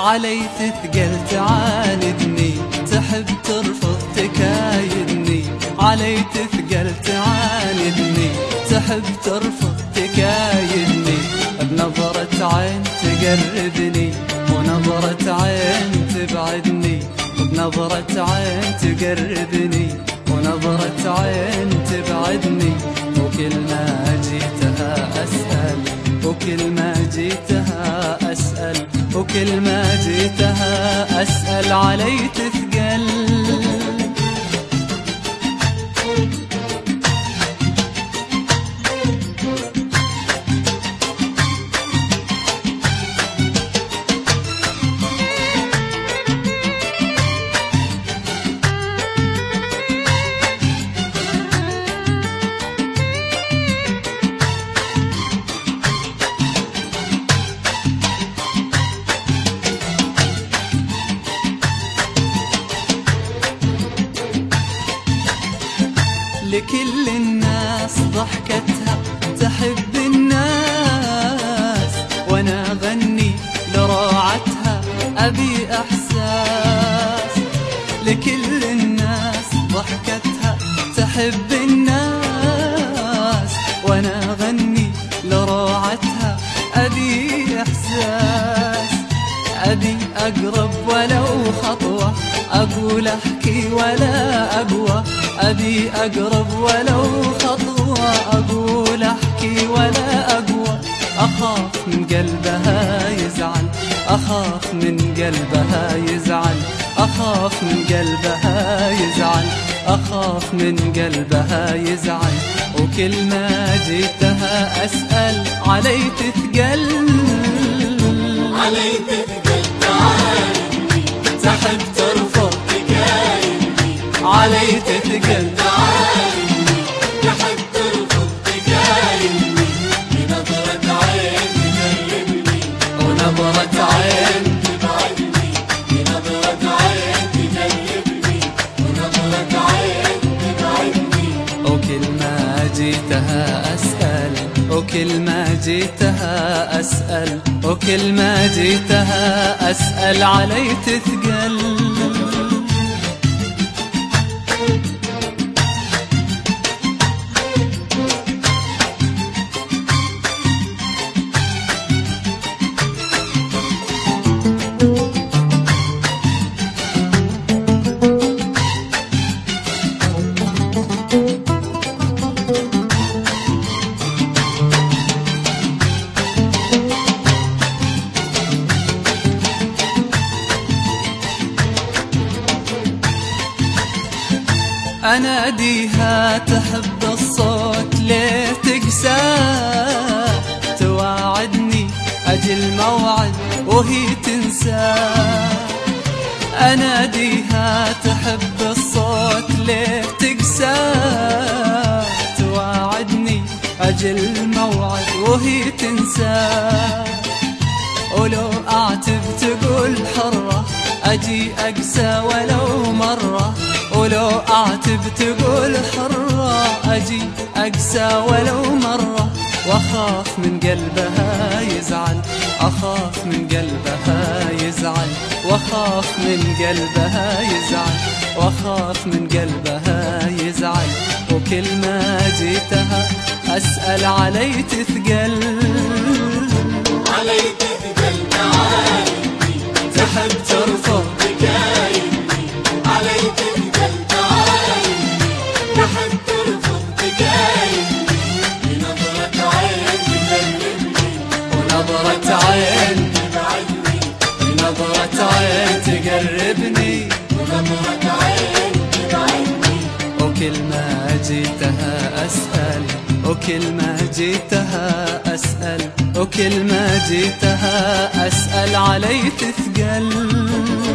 علي تثقل تعاندني، تحب ترفض تكايدني. علي تثقل تعاندني، تحب ترفض تكايدني. بنظرة عين تقربني ونظرة عين تبعدني. بنظرة عين تقربني ونظرة عين تبعدني. وكل ما جيتها أسأل، وكل ما جيتها أسأل، وكل ما جيتها أسأل علي تثقل. لكل الناس ضحكتها تحب الناس، وانا اغني لراعتها ابي احساس. لكل الناس ضحكتها تحب الناس، وانا اغني لراعتها ابي احساس. ابي اقرب ولو خطوة، اقول احكي ولا اقوى. أبي أقرب ولو خطوة، أقول أحكي ولا أقوى. أخاف من قلبها يزعل، أخاف من قلبها يزعل، أخاف من قلبها يزعل، أخاف من قلبها يزعل. وكل ما جيتها أسأل علي تثقل، علي تثقل تعاندني، تحب ترفض تكايدني. علي تثقل تعاندني، تحب ترفض تكايدني. بنظرة عين تقربني ونظرة عين تبعدني. بنظرة عين تقربني ونظرة عين تبعدني. وكل ما جيتها أسأل، وكل ما جيتها أسأل، وكل ما جيتها أسأل علي تثقل. أناديها تحب الصوت ليه تقسى، تواعدني أجي الموعد وهي تنسى. أناديها تحب الصوت ليه تقسى، تواعدني أجي الموعد وهي تنسى. ولو أعتب تقول حرة، أجي أقسى ولو مرة. ولو أعتب تقول حرة، أجي أقسى ولو مرة. وأخاف من قلبها يزعل، أخاف من قلبها يزعل، وأخاف من قلبها يزعل، وأخاف من قلبها يزعل. وكل ما جيتها أسأل علي تثقل، علي تثقل تعاندني، تحب ترفض تكايدني. علي تثقل تعاندني، تحب ترفض تكايدني. بنظرة عين تقربني ونظرة عين تبعدني. بنظرة عين تقربني ونظرة عين تبعدني. وكل ما جيتها أسأل، وكل ما جيتها أسأل، وكل ما جيتها أسأل علي تثقل.